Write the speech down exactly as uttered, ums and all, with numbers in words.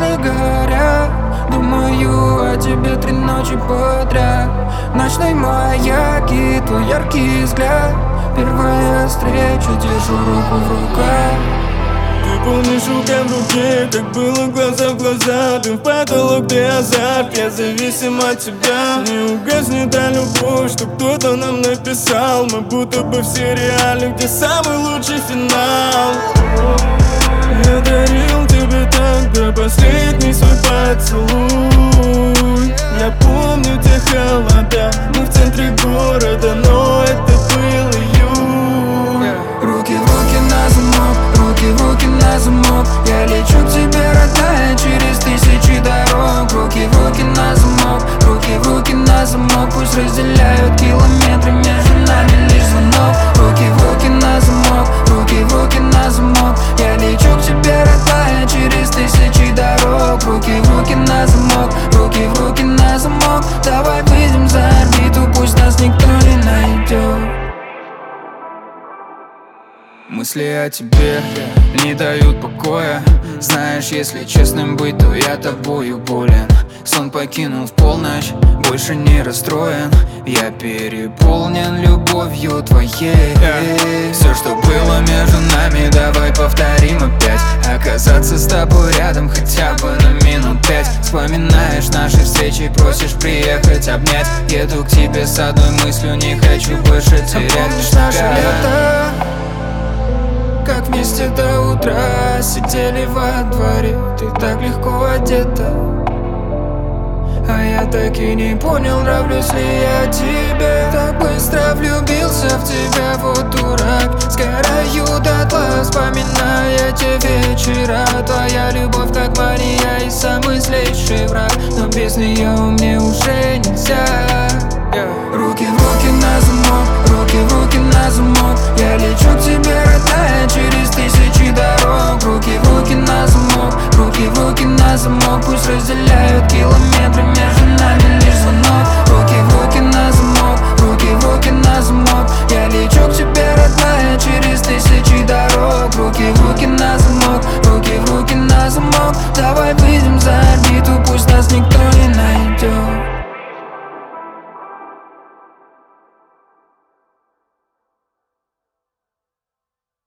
мысли горят. Думаю о тебе три ночи подряд. Ночной маяк и твой яркий взгляд. Первая встреча, держу руку в руках. Ты помнишь, рука в руке, как было глаза в глаза. Ты в потолок, ты азарт, я зависим от тебя. Не угаснет та любовь, что кто-то нам написал. Мы будто бы в сериале, где самый лучший финал. Я дарил тебе тогда последний свой поцелуй. Я помню те холода, мы в центре города, но это был июль. Руки в руки на замок, руки в руки на замок. Я лечу к тебе, родная, через тысячи дорог. Руки в руки на замок, руки в руки на замок. Пусть разделяют километры, между нами лишь звонок. Руки в руки на замок, руки в руки на замок. Я лечу к тебе, родная, через тысячи дорог. Руки в руки на замок, руки в руки на замок. Давай выйдем за орбиту, пусть нас никто не найдет. Мысли о тебе не дают покоя. Знаешь, если честным быть, то я тобою болен. Сон покинул в полночь, больше не расстроен. Я переполнен любовью твоей. Все, что было между нами, давай повторим опять. Оказаться с тобой рядом хотя бы на минут пять. Вспоминаешь наши встречи, просишь приехать обнять. Еду к тебе с одной мыслью, не хочу больше терять. Помнишь наше лето? Как вместе до утра сидели во дворе. Ты так легко одета, а я так и не понял, нравлюсь ли я тебе. Так быстро влюбился в тебя, вот дурак. Сгораю дотла, вспоминая те вечера. Твоя любовь как Мария и самый злейший враг. Но без нее мне уже нельзя. Руки в руки на замок, руки в руки на замок. Я лечу к тебе, родная, через тысячи дорог.